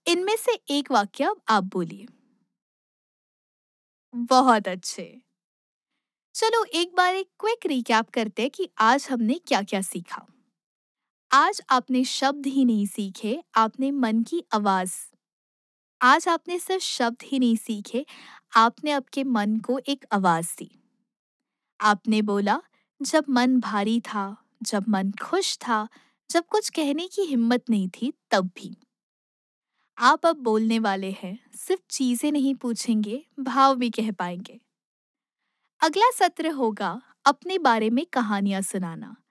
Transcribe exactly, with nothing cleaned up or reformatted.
इनमें से एक वाक्य अब आप बोलिए। बहुत अच्छे। चलो एक बार एक क्विक रिकैप करते हैं कि आज हमने क्या-क्या सीखा। आज आपने शब्द ही नहीं सीखे, आपने मन की आवाज़। आज आपने सिर्फ शब्द ही नहीं सीखे, आपने आपके मन को एक आवाज़ दी। आपने बोला, जब मन भारी था, जब मन खुश था, जब कुछ कहने की हिम्मत नहीं थी, तब भी। आप अब बोलने वाले हैं, सिर्फ चीज़ें नहीं पूछेंगे, भाव भी कह पाएंगे। अगला सत्र होगा अपने बारे में कहानियां सुनाना।